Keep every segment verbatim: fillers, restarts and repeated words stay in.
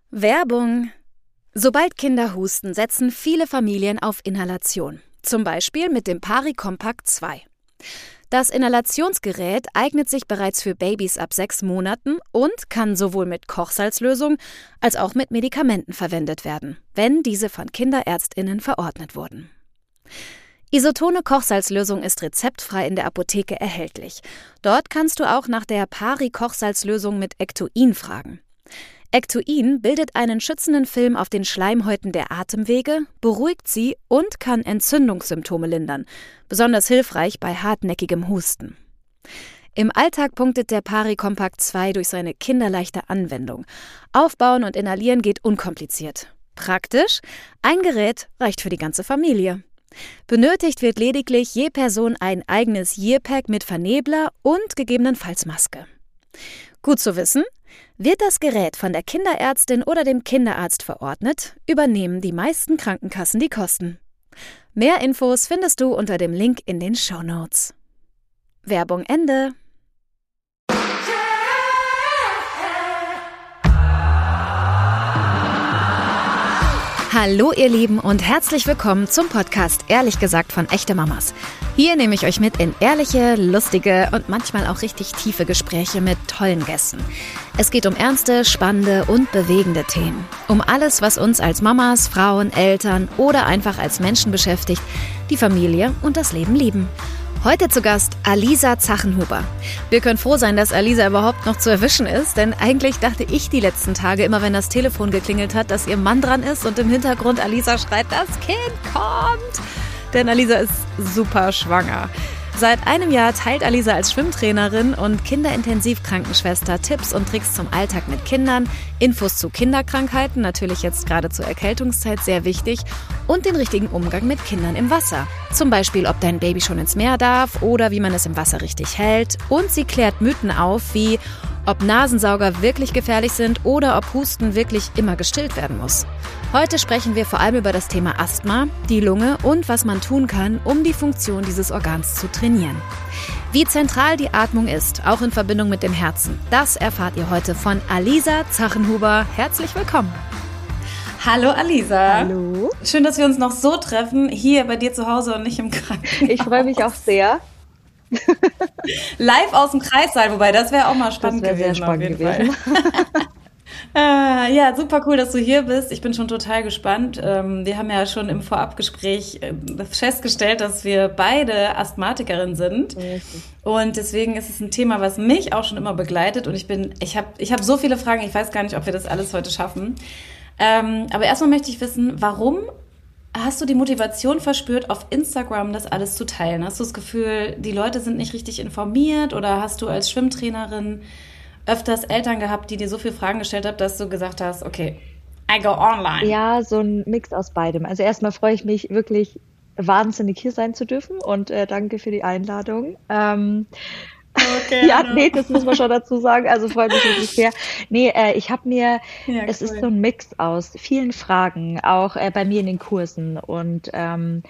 Werbung. Sobald Kinder husten, setzen viele Familien auf Inhalation. Zum Beispiel mit dem Pari Compact zwei. Das Inhalationsgerät eignet sich bereits für Babys ab sechs Monaten und kann sowohl mit Kochsalzlösung als auch mit Medikamenten verwendet werden, wenn diese von KinderärztInnen verordnet wurden. Isotone Kochsalzlösung ist rezeptfrei in der Apotheke erhältlich. Dort kannst du auch nach der Pari Kochsalzlösung mit Ectoin fragen. Ectoin bildet einen schützenden Film auf den Schleimhäuten der Atemwege, beruhigt sie und kann Entzündungssymptome lindern, besonders hilfreich bei hartnäckigem Husten. Im Alltag punktet der Pari Compact zwei durch seine kinderleichte Anwendung. Aufbauen und inhalieren geht unkompliziert. Praktisch, ein Gerät reicht für die ganze Familie. Benötigt wird lediglich je Person ein eigenes Yearpack mit Vernebler und gegebenenfalls Maske. Gut zu wissen, wird das Gerät von der Kinderärztin oder dem Kinderarzt verordnet, übernehmen die meisten Krankenkassen die Kosten. Mehr Infos findest du unter dem Link in den Shownotes. Werbung Ende. Hallo ihr Lieben und herzlich willkommen zum Podcast Ehrlich gesagt von Echte Mamas. Hier nehme ich euch mit in ehrliche, lustige und manchmal auch richtig tiefe Gespräche mit tollen Gästen. Es geht um ernste, spannende und bewegende Themen. Um alles, was uns als Mamas, Frauen, Eltern oder einfach als Menschen beschäftigt, die Familie und das Leben lieben. Heute zu Gast Alisa Zachenhuber. Wir können froh sein, dass Alisa überhaupt noch zu erwischen ist, denn eigentlich dachte ich die letzten Tage immer, wenn das Telefon geklingelt hat, dass ihr Mann dran ist und im Hintergrund Alisa schreit, das Kind kommt. Denn Alisa ist super schwanger. Seit einem Jahr teilt Alisa als Schwimmtrainerin und Kinderintensivkrankenschwester Tipps und Tricks zum Alltag mit Kindern, Infos zu Kinderkrankheiten, natürlich jetzt gerade zur Erkältungszeit sehr wichtig, und den richtigen Umgang mit Kindern im Wasser. Zum Beispiel, ob dein Baby schon ins Meer darf oder wie man es im Wasser richtig hält. Und sie klärt Mythen auf, wie ob Nasensauger wirklich gefährlich sind oder ob Husten wirklich immer gestillt werden muss. Heute sprechen wir vor allem über das Thema Asthma, die Lunge und was man tun kann, um die Funktion dieses Organs zu trainieren. Wie zentral die Atmung ist, auch in Verbindung mit dem Herzen, das erfahrt ihr heute von Alisa Zachenhuber. Herzlich willkommen. Hallo Alisa. Hallo. Schön, dass wir uns noch so treffen, hier bei dir zu Hause und nicht im Krankenhaus. Ich freue mich auch sehr. Live aus dem Kreissaal, wobei das wäre auch mal spannend das gewesen. Sehr spannend auf jeden gewesen. Fall. äh, ja, super cool, dass du hier bist. Ich bin schon total gespannt. Ähm, wir haben ja schon im Vorabgespräch äh, festgestellt, dass wir beide Asthmatikerinnen sind. Richtig. Und deswegen ist es ein Thema, was mich auch schon immer begleitet. Und ich bin, ich habe, ich habe so viele Fragen. Ich weiß gar nicht, ob wir das alles heute schaffen. Ähm, aber erstmal möchte ich wissen, warum hast du die Motivation verspürt, auf Instagram das alles zu teilen? Hast du das Gefühl, die Leute sind nicht richtig informiert, oder hast du als Schwimmtrainerin öfters Eltern gehabt, die dir so viele Fragen gestellt haben, dass du gesagt hast, okay, I go online? Ja, so ein Mix aus beidem. Also erstmal freue ich mich wirklich wahnsinnig, hier sein zu dürfen, und äh, danke für die Einladung. Ähm, Okay, ja, nee, das muss man schon dazu sagen. Also freut mich wirklich sehr. Nee, äh, ich habe mir, ja, es cool. ist so ein Mix aus vielen Fragen, auch äh, bei mir in den Kursen, und ähm,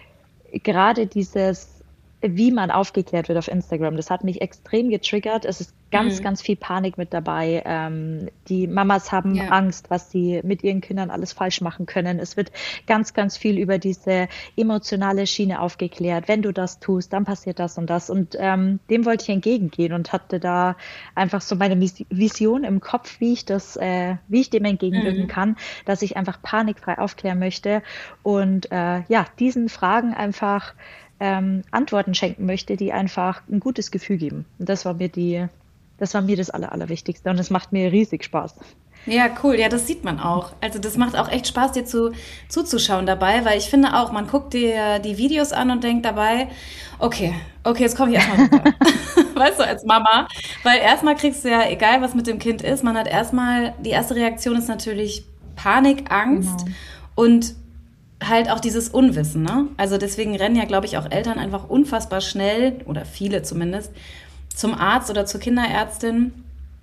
gerade dieses, wie man aufgeklärt wird auf Instagram, das hat mich extrem getriggert. Es ist ganz, Mhm. ganz viel Panik mit dabei. Ähm, die Mamas haben Ja. Angst, was sie mit ihren Kindern alles falsch machen können. Es wird ganz, ganz viel über diese emotionale Schiene aufgeklärt. Wenn du das tust, dann passiert das und das. Und ähm, dem wollte ich entgegengehen und hatte da einfach so meine Mis- Vision im Kopf, wie ich das, äh, wie ich dem entgegenwirken Mhm. kann, dass ich einfach panikfrei aufklären möchte und äh, ja, diesen Fragen einfach ähm, Antworten schenken möchte, die einfach ein gutes Gefühl geben. Und das war mir die, das war mir das Aller, Allerwichtigste, und es macht mir riesig Spaß. Ja, cool. Ja, das sieht man auch. Also das macht auch echt Spaß, dir zu, zuzuschauen dabei, weil ich finde auch, man guckt dir die Videos an und denkt dabei, okay, okay, jetzt komme ich erstmal runter. Weißt du, als Mama. Weil erstmal kriegst du ja, egal was mit dem Kind ist, man hat erstmal, die erste Reaktion ist natürlich Panik, Angst Genau. und halt auch dieses Unwissen, ne? Also deswegen rennen ja, glaube ich, auch Eltern einfach unfassbar schnell, oder viele zumindest, zum Arzt oder zur Kinderärztin,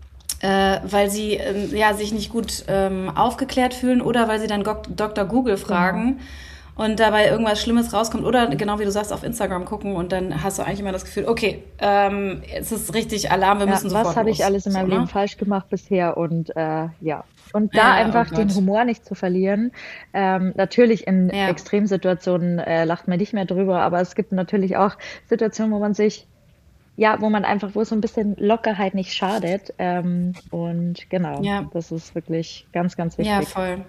äh, weil sie ähm, ja, sich nicht gut ähm, aufgeklärt fühlen oder weil sie dann Gok- Doktor Google fragen. und dabei irgendwas Schlimmes rauskommt oder genau wie du sagst, auf Instagram gucken und dann hast du eigentlich immer das Gefühl, okay, ähm, es ist richtig Alarm, wir Ja, müssen sofort was habe ich los. alles in meinem So, Leben ne? falsch gemacht bisher und äh, ja. Und da Ja, einfach oh den Gott. Humor nicht zu verlieren. Ähm, natürlich in Ja, Extremsituationen äh, lacht man nicht mehr drüber, aber es gibt natürlich auch Situationen, wo man sich, ja, wo man einfach, wo so ein bisschen Lockerheit nicht schadet. Ähm, und genau, ja, das ist wirklich ganz, ganz ja, wichtig. voll.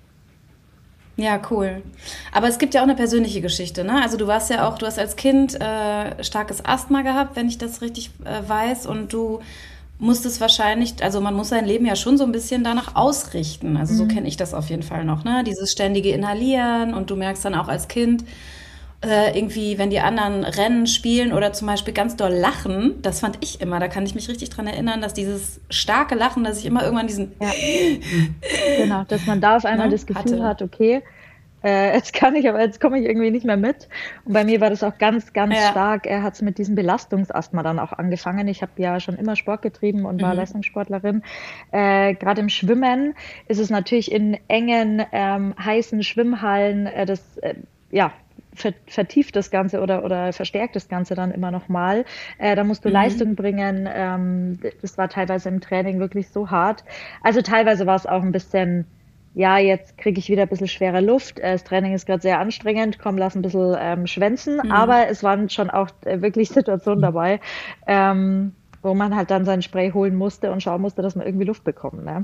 Ja, cool. Aber es gibt ja auch eine persönliche Geschichte, ne? Also du warst ja auch, du hast als Kind äh, starkes Asthma gehabt, wenn ich das richtig äh, weiß, und du musstest wahrscheinlich, also man muss sein Leben ja schon so ein bisschen danach ausrichten. Also so Mhm. kenne ich das auf jeden Fall noch, ne? Dieses ständige Inhalieren, und du merkst dann auch als Kind, äh, irgendwie, wenn die anderen rennen, spielen oder zum Beispiel ganz doll lachen, das fand ich immer, da kann ich mich richtig dran erinnern, dass dieses starke Lachen, dass ich immer irgendwann diesen, Ja, genau, dass man da auf einmal ne, das Gefühl hatte. hat, okay, äh, jetzt kann ich, aber jetzt komme ich irgendwie nicht mehr mit. Und bei mir war das auch ganz, ganz Ja. stark. Er hat es mit diesem Belastungsasthma dann auch angefangen. Ich habe ja schon immer Sport getrieben und war Mhm. Leistungssportlerin. Äh, Gerade im Schwimmen ist es natürlich in engen, ähm, heißen Schwimmhallen, äh, das, äh, ja, ver- vertieft das Ganze oder, oder verstärkt das Ganze dann immer nochmal. Äh, da musst du Mhm. Leistung bringen. Ähm, das war teilweise im Training wirklich so hart. Also teilweise war es auch ein bisschen, ja, jetzt kriege ich wieder ein bisschen schwere Luft. Äh, Das Training ist gerade sehr anstrengend. Komm, lass ein bisschen ähm, schwänzen. Mhm. Aber es waren schon auch äh, wirklich Situationen dabei, ähm, wo man halt dann sein Spray holen musste und schauen musste, dass man irgendwie Luft bekommt. Ne?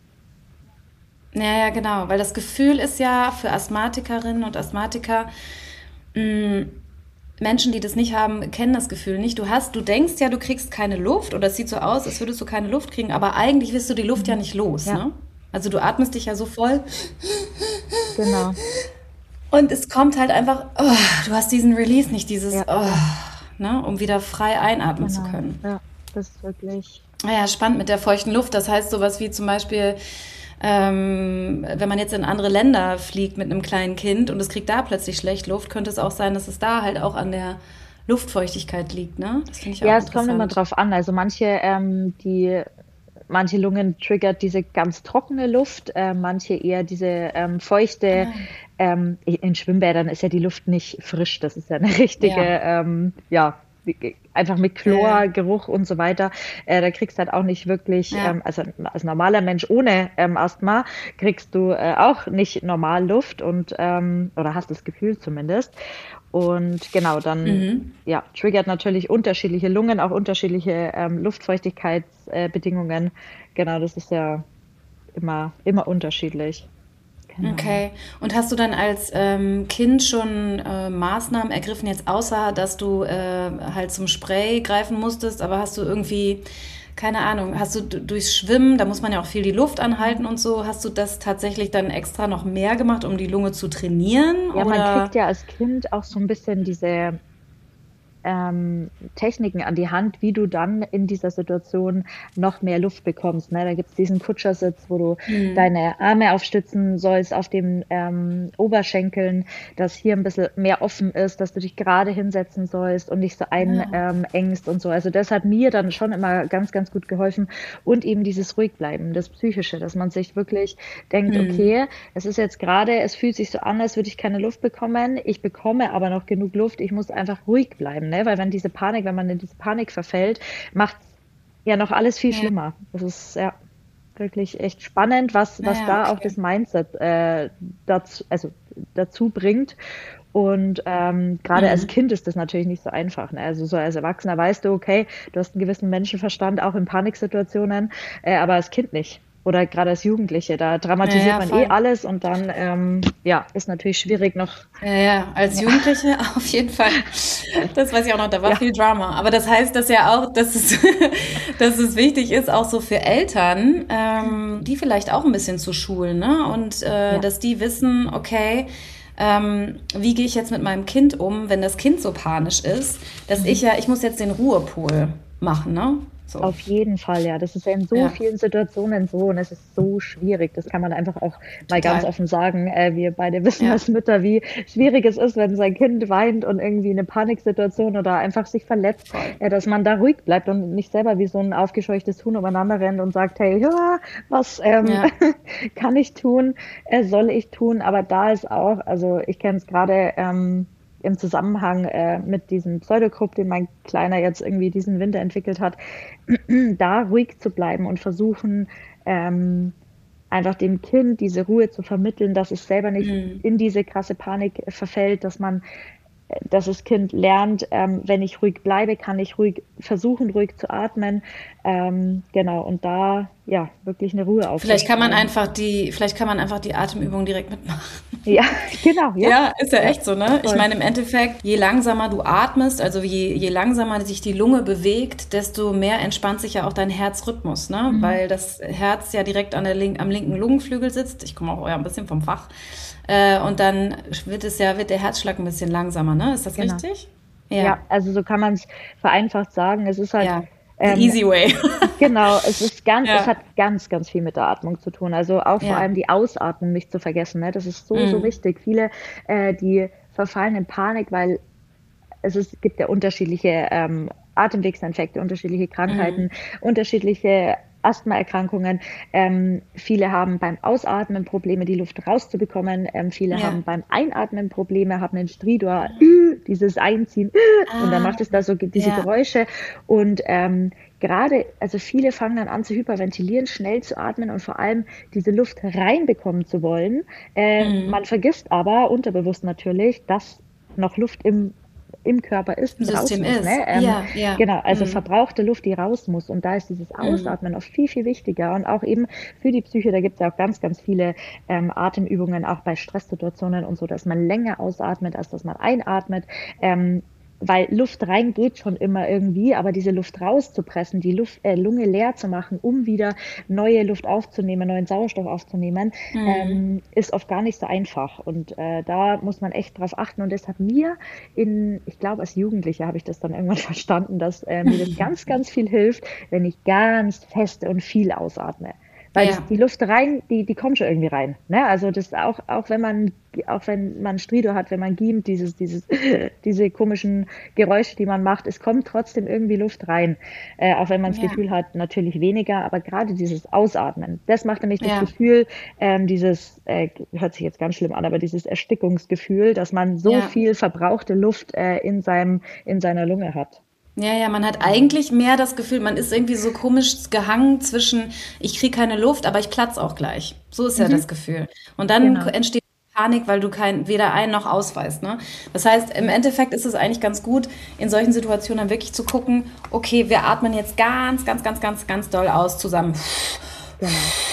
Ja, ja, genau, weil das Gefühl ist ja für Asthmatikerinnen und Asthmatiker, mh, Menschen, die das nicht haben, kennen das Gefühl nicht. Du hast, du denkst ja, du kriegst keine Luft, oder es sieht so aus, als würdest du keine Luft kriegen, aber eigentlich wirst du die Luft ja nicht los, Ja, ne? Also du atmest dich ja so voll genau. und es kommt halt einfach, oh, du hast diesen Release nicht, dieses, Ja, oh, ne, um wieder frei einatmen zu genau. können. Ja, das ist wirklich. Ja, spannend mit der feuchten Luft. Das heißt sowas wie zum Beispiel, ähm, wenn man jetzt in andere Länder fliegt mit einem kleinen Kind und es kriegt da plötzlich schlecht Luft, könnte es auch sein, dass es da halt auch an der Luftfeuchtigkeit liegt, ne? Das finde ich Ja, auch es kommt immer interessant. drauf an. Also manche, ähm, die manche Lungen triggert diese ganz trockene Luft, äh, manche eher diese ähm, feuchte. Ah, Ähm, in Schwimmbädern ist ja die Luft nicht frisch, das ist ja eine richtige, ja, ähm, ja, einfach mit ja, ja, Chlor, Geruch und so weiter. Äh, da kriegst du halt auch nicht wirklich, ja. ähm, also als normaler Mensch ohne ähm, Asthma kriegst du äh, auch nicht normal Luft und ähm, oder hast das Gefühl zumindest. Und genau, dann Mhm. ja, triggert natürlich unterschiedliche Lungen, auch unterschiedliche ähm, Luftfeuchtigkeitsbedingungen. Äh, Bedingungen. Genau, das ist ja immer, immer unterschiedlich. Genau. Okay. Und hast du dann als ähm, Kind schon äh, Maßnahmen ergriffen, jetzt außer, dass du äh, halt zum Spray greifen musstest, aber hast du irgendwie, keine Ahnung, hast du d- durchs Schwimmen, da muss man ja auch viel die Luft anhalten und so, hast du das tatsächlich dann extra noch mehr gemacht, um die Lunge zu trainieren? Ja, man kriegt Oder? ja als Kind auch so ein bisschen diese ähm, Techniken an die Hand, wie du dann in dieser Situation noch mehr Luft bekommst. Ne? Da gibt's diesen Kutschersitz, wo du Hm. deine Arme aufstützen sollst auf den ähm, Oberschenkeln, dass hier ein bisschen mehr offen ist, dass du dich gerade hinsetzen sollst und nicht so einengst Ah, ähm, engst und so. Also das hat mir dann schon immer ganz, ganz gut geholfen. Und eben dieses Ruhigbleiben, das Psychische, dass man sich wirklich denkt, hm. okay, es ist jetzt gerade, es fühlt sich so an, als würde ich keine Luft bekommen. Ich bekomme aber noch genug Luft. Ich muss einfach ruhig bleiben, ne? Weil wenn diese Panik, wenn man in diese Panik verfällt, macht ja noch alles viel Ja, schlimmer. Das ist ja wirklich echt spannend, was, was naja, da auch okay. das Mindset äh, dazu, also dazu bringt. Und ähm, gerade als Mhm. Kind ist das natürlich nicht so einfach. Ne? Also so als Erwachsener weißt du, okay, du hast einen gewissen Menschenverstand auch in Paniksituationen, äh, aber als Kind nicht. Oder gerade als Jugendliche, da Ja, dramatisiert ja, man eh voll. alles und dann, ähm, ja, ist natürlich schwierig noch, Ja, ja, als ja, Jugendliche auf jeden Fall. Das weiß ich auch noch, da war ja, viel Drama. Aber das heißt dass ja auch, dass es, dass es wichtig ist, auch so für Eltern, ähm, die vielleicht auch ein bisschen zu schulen, ne? Und äh, ja, dass die wissen, okay, ähm, wie gehe ich jetzt mit meinem Kind um, wenn das Kind so panisch ist, dass ich mhm. ja, ich muss jetzt den Ruhepol machen, ne? So. Auf jeden Fall, ja. Das ist ja in so Ja. vielen Situationen so und es ist so schwierig. Das kann man einfach auch mal Total. ganz offen sagen. Äh, wir beide wissen Ja. als Mütter, wie schwierig es ist, wenn sein Kind weint und irgendwie eine Paniksituation oder einfach sich verletzt, Voll. äh, dass man da ruhig bleibt und nicht selber wie so ein aufgescheuchtes Huhn umeinander rennt und sagt, hey, ja, was ähm, Ja. kann ich tun, äh, soll ich tun? Aber da ist auch, also ich kenne es gerade ähm, im Zusammenhang äh, mit diesem Pseudogrupp, den mein Kleiner jetzt irgendwie diesen Winter entwickelt hat, da ruhig zu bleiben und versuchen, ähm, einfach dem Kind diese Ruhe zu vermitteln, dass es selber nicht Mhm. in diese krasse Panik verfällt, dass man, äh, dass das Kind lernt, ähm, wenn ich ruhig bleibe, kann ich ruhig versuchen, ruhig zu atmen. Ähm, genau, und da ja wirklich eine Ruhe Vielleicht kann man aufzubauen. einfach die, vielleicht kann man einfach die Atemübung direkt mitmachen. Ja, genau, ja. Ja, ist ja Ja, echt so, ne? Ich voll. meine, im Endeffekt, je langsamer du atmest, also je, je langsamer sich die Lunge bewegt, desto mehr entspannt sich ja auch dein Herzrhythmus, ne? Mhm. Weil das Herz ja direkt an der link, am linken Lungenflügel sitzt. Ich komme auch ja, ein bisschen vom Fach. Äh, und dann wird es ja, wird der Herzschlag ein bisschen langsamer, ne? Ist das Genau. richtig? Ja, Ja, also so kann man es vereinfacht sagen. Es ist halt, ja. The ähm, easy way. genau, es ist ganz, es Ja, hat ganz, ganz viel mit der Atmung zu tun. Also auch vor ja. allem die Ausatmung nicht zu vergessen. Ne? Das ist so, so Mm. wichtig. Viele, äh, die verfallen in Panik, weil es ist, gibt ja unterschiedliche ähm, Atemwegsinfekte, unterschiedliche Krankheiten, Mm. unterschiedliche Asthmaerkrankungen. Ähm, viele haben beim Ausatmen Probleme, die Luft rauszubekommen. Ähm, viele Ja. haben beim Einatmen Probleme, haben einen Stridor, äh, dieses Einziehen, äh, und dann Ah, macht es da so ge- diese ja, Geräusche. Und ähm, gerade, also viele fangen dann an zu hyperventilieren, schnell zu atmen und vor allem diese Luft reinbekommen zu wollen. Äh, mm. man vergisst aber, unterbewusst natürlich, dass noch Luft im im Körper ist Im und raus System muss. ist. Ne? Ähm, Ja, ja. genau, also Mm. verbrauchte Luft, die raus muss. Und da ist dieses Mm. Ausatmen oft viel, viel wichtiger. Und auch eben für die Psyche, da gibt es ja auch ganz, ganz viele ähm, Atemübungen, auch bei Stresssituationen und so, dass man länger ausatmet, als dass man einatmet. Ähm, weil Luft rein geht schon immer irgendwie, aber diese Luft rauszupressen, die Luft, äh, Lunge leer zu machen, um wieder neue Luft aufzunehmen, neuen Sauerstoff aufzunehmen, Mm. ähm, ist oft gar nicht so einfach. Und äh, da muss man echt drauf achten. Und das hat mir in, ich glaube, als Jugendliche habe ich das dann irgendwann verstanden, dass äh, mir das ganz, ganz viel hilft, wenn ich ganz fest und viel ausatme. Weil das, Ja, die Luft rein, die, die kommt schon irgendwie rein. Ne? Also das auch, auch wenn man, auch wenn man Stridor hat, wenn man giemt, dieses, dieses, diese komischen Geräusche, die man macht, es kommt trotzdem irgendwie Luft rein. Äh, auch wenn man das ja, Gefühl hat, natürlich weniger, aber gerade dieses Ausatmen, das macht nämlich das ja, Gefühl, ähm, dieses, äh, hört sich jetzt ganz schlimm an, aber dieses Erstickungsgefühl, dass man so ja. viel verbrauchte Luft äh, in seinem, in seiner Lunge hat. Ja, ja, man hat Genau. eigentlich mehr das Gefühl, man ist irgendwie so komisch gehangen zwischen, ich kriege keine Luft, aber ich platz auch gleich. So ist ja Mhm. das Gefühl. Und dann Genau. entsteht Panik, weil du kein, weder ein noch ausweist, ne? Das heißt, im Endeffekt ist es eigentlich ganz gut, in solchen Situationen dann wirklich zu gucken, okay, wir atmen jetzt ganz, ganz, ganz, ganz, ganz doll aus zusammen. Genau.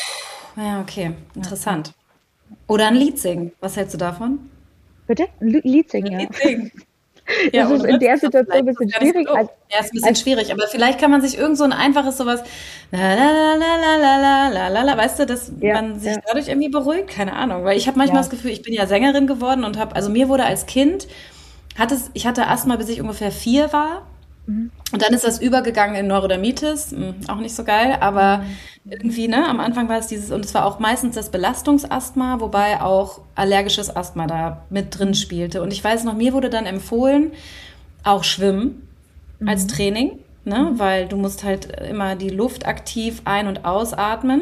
Ja, okay, Ja. interessant. Oder ein Lied singen. Was hältst du davon? Bitte? Ein Lu- Lied singen, Ein ja. Lied singen. Das Ja, ist ohne in Witz, der ist doch Situation ein vielleicht bisschen ist gar nicht so schwierig. doof. Als, Ja, ist ein bisschen als, schwierig, aber vielleicht kann man sich irgend so ein einfaches sowas, la la la la la la la la la, weißt du, dass ja, man sich ja, dadurch irgendwie beruhigt, keine Ahnung, weil ich habe manchmal ja. das Gefühl, ich bin ja Sängerin geworden und habe, also mir wurde als Kind, hat es, ich hatte Asthma, bis ich ungefähr vier war. Mhm. Und dann ist das übergegangen in Neurodermitis, hm, auch nicht so geil, aber Mhm. irgendwie, ne, am Anfang war es dieses, und es war auch meistens das Belastungsasthma, wobei auch allergisches Asthma da mit drin spielte. Und ich weiß noch, mir wurde dann empfohlen, auch Schwimmen als Mhm. Training, ne, weil du musst halt immer die Luft aktiv ein- und ausatmen.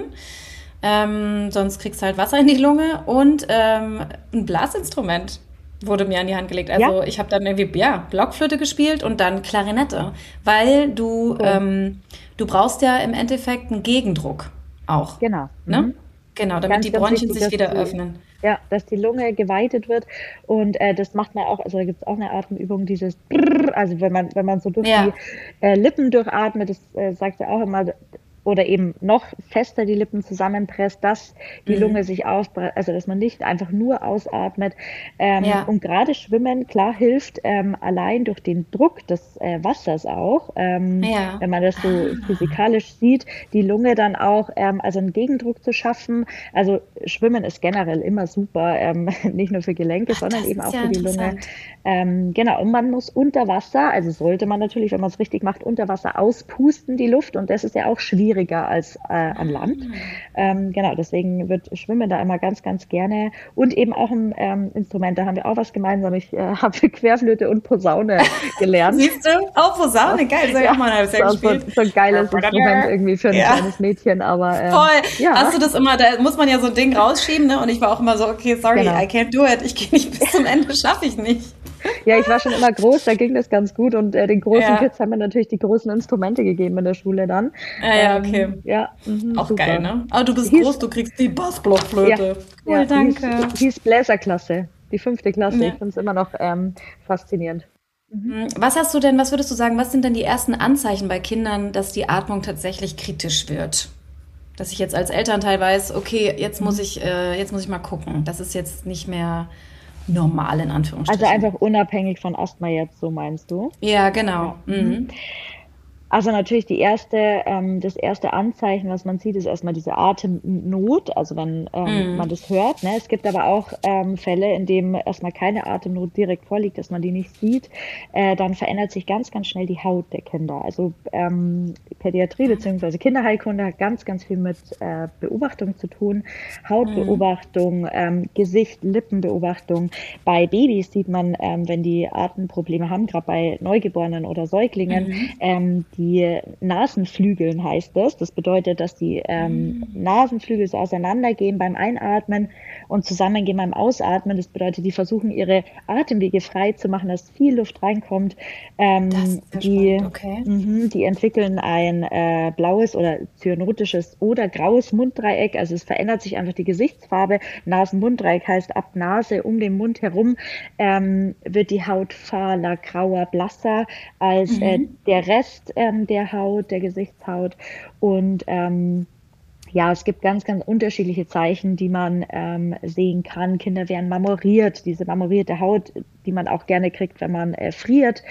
Ähm, sonst kriegst du halt Wasser in die Lunge und ähm, ein Blasinstrument wurde mir an die Hand gelegt. Ja, Also ich habe dann irgendwie, ja, Blockflöte gespielt und dann Klarinette, weil du, cool. ähm, du brauchst ja im Endeffekt einen Gegendruck auch, Genau. ne? Mhm. Genau, damit Ganz, die ganz Bronchien wichtig, sich dass wieder die, öffnen. ja, dass die Lunge geweitet wird. Und äh, das macht man auch, also da gibt es auch eine Atemübung, dieses Brrr, also wenn man, wenn man so durch die Ja, äh, Lippen durchatmet, das äh, sagt ja auch immer, oder eben noch fester die Lippen zusammenpresst, dass die Mhm. Lunge sich aufbreitet, also dass man nicht einfach nur ausatmet. Ähm, Ja. und gerade Schwimmen, klar, hilft ähm, allein durch den Druck des äh, Wassers auch, ähm, Ja. wenn man das so Ah. physikalisch sieht, die Lunge dann auch, ähm, also einen Gegendruck zu schaffen. Also Schwimmen ist generell immer super, ähm, nicht nur für Gelenke, Ach, sondern das eben ist auch ja für die Lunge. interessant. Ähm, genau, und man muss unter Wasser, also sollte man natürlich, wenn man es richtig macht, unter Wasser auspusten, die Luft. Und das ist ja auch schwieriger als äh, an Land. Ähm, genau, deswegen wird Schwimmen da immer ganz, ganz gerne. Und eben auch ein ähm, Instrument, da haben wir auch was gemeinsam. Ich äh, habe Querflöte und Posaune gelernt. Siehst du? Oh, Posaune, geil, das habe ich auch mal ein halbes das Jahr ist auch so, gespielt. so ein geiles Instrument irgendwie für ein Ja. kleines Mädchen, aber ähm, Voll. ja. Hast du das immer, da muss man ja so ein Ding rausschieben, ne? Und ich war auch immer so, okay, sorry, Genau. I can't do it. Ich gehe nicht bis zum Ende, schaffe ich nicht. Ja, ich war schon immer groß, da ging das ganz gut und äh, den großen Ja. Kids haben wir natürlich die großen Instrumente gegeben in der Schule dann. Ja, ja, Ähm, okay. ja, mhm, Auch super. geil, ne? Aber du bist Hieß- groß, du kriegst die Bassblockflöte. Cool, ja, danke. Hieß, hieß Bläserklasse, die fünfte Klasse. Ja. Ich finde es immer noch ähm, faszinierend. Was hast du denn, was würdest du sagen, was sind denn die ersten Anzeichen bei Kindern, dass die Atmung tatsächlich kritisch wird? Dass ich jetzt als Elternteil weiß, okay, jetzt muss ich, äh, jetzt muss ich mal gucken. Das ist jetzt nicht mehr normal, in Anführungsstrichen. Also einfach unabhängig von Asthma jetzt, so meinst du? Ja, genau. Mhm. Also natürlich die erste, ähm, das erste Anzeichen, was man sieht, ist erstmal diese Atemnot, also wenn ähm, Mhm. man das hört. Ne? Es gibt aber auch ähm, Fälle, in denen erstmal keine Atemnot direkt vorliegt, dass man die nicht sieht. Äh, dann verändert sich ganz, ganz schnell die Haut der Kinder. Also ähm, Pädiatrie bzw. Kinderheilkunde hat ganz, ganz viel mit äh, Beobachtung zu tun. Hautbeobachtung, ähm, Gesicht, Lippenbeobachtung. Bei Babys sieht man, ähm, wenn die Atemprobleme haben, gerade bei Neugeborenen oder Säuglingen, Mhm. ähm, die Nasenflügeln heißt das. Das bedeutet, dass die ähm, Nasenflügel so auseinandergehen beim Einatmen und zusammengehen beim Ausatmen. Das bedeutet, die versuchen, ihre Atemwege frei zu machen, dass viel Luft reinkommt. Ähm, Das ist ja die, spannend, okay. mhm, die entwickeln ein äh, blaues oder cyanotisches oder graues Munddreieck. Also es verändert sich einfach die Gesichtsfarbe. Nasen-Munddreieck heißt, ab Nase um den Mund herum ähm, wird die Haut fahler, grauer, blasser als äh, der Rest ähm, der Haut, der Gesichtshaut. Und ähm, ja, es gibt ganz, ganz unterschiedliche Zeichen, die man ähm, sehen kann. Kinder werden marmoriert, diese marmorierte Haut, die man auch gerne kriegt, wenn man äh, friert,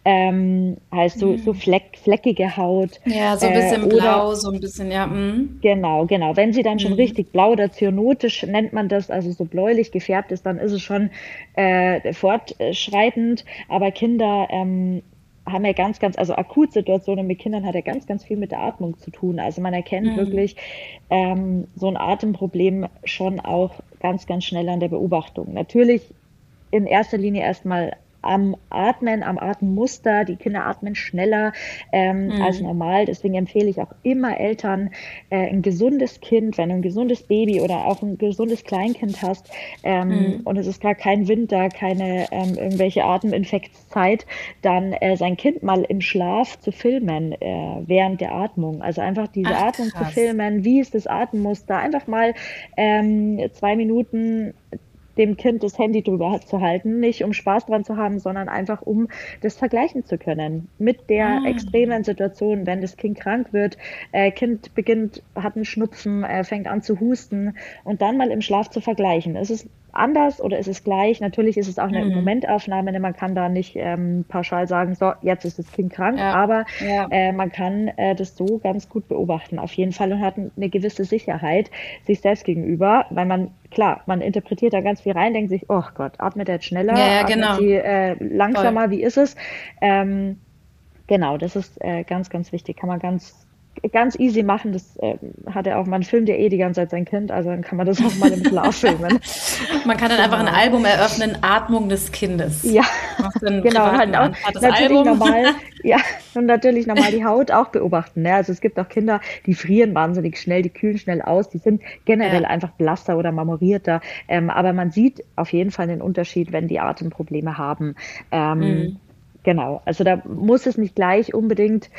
ähm, heißt so, so Fleck, fleckige Haut. Ja, so ein Äh, bisschen oder- blau, so ein bisschen, ja. Mhm. Genau, genau. Wenn sie dann schon richtig blau oder cyanotisch nennt man das, also so bläulich gefärbt ist, dann ist es schon äh, fortschreitend. Aber Kinder ähm, haben ja ganz, ganz, also Akutsituationen mit Kindern hat ja ganz, ganz viel mit der Atmung zu tun. Also man erkennt wirklich ähm, so ein Atemproblem schon auch ganz, ganz schnell an der Beobachtung. Natürlich in erster Linie erstmal am Atmen, am Atemmuster. Die Kinder atmen schneller ähm, als normal. Deswegen empfehle ich auch immer Eltern, äh, ein gesundes Kind, wenn du ein gesundes Baby oder auch ein gesundes Kleinkind hast ähm, und es ist gar kein Winter, keine ähm, irgendwelche Ateminfektzeit, dann äh, sein Kind mal im Schlaf zu filmen äh, während der Atmung. Also einfach diese Ach, Atmung zu krass. filmen. Wie ist das Atemmuster? Einfach mal ähm, zwei Minuten dem Kind das Handy drüber zu halten, nicht um Spaß dran zu haben, sondern einfach um das vergleichen zu können mit der extremen Situation, wenn das Kind krank wird, äh, Kind beginnt, hat einen Schnupfen, äh, fängt an zu husten und dann mal im Schlaf zu vergleichen. Ist es anders oder ist es gleich? Natürlich ist es auch eine Momentaufnahme, denn man kann da nicht ähm, pauschal sagen, so, jetzt ist das Kind krank, Ja. aber Ja. äh, man kann äh, das so ganz gut beobachten, auf jeden Fall, und hat eine gewisse Sicherheit sich selbst gegenüber, weil man, klar, man interpretiert da ganz viel rein, denkt sich, oh Gott, atmet er jetzt schneller, Ja, ja, atmet genau. sie äh, langsamer, wie ist es? Ähm, genau, das ist äh, ganz, ganz wichtig, kann man ganz ganz easy machen, das äh, hat er auch, man filmt ja eh die ganze Zeit sein Kind, also dann kann man das auch mal im Schlaf filmen. Man kann dann einfach ein Album eröffnen, Atmung des Kindes. Ja, Machst einen genau, privaten halt auch Anfahrt des natürlich Album. normal, ja, und natürlich normal die Haut auch beobachten. Ne? Also es gibt auch Kinder, die frieren wahnsinnig schnell, die kühlen schnell aus, die sind generell Ja. einfach blasser oder marmorierter. Ähm, aber man sieht auf jeden Fall den Unterschied, wenn die Atemprobleme haben. Ähm, Mhm. Genau, also da muss es nicht gleich unbedingt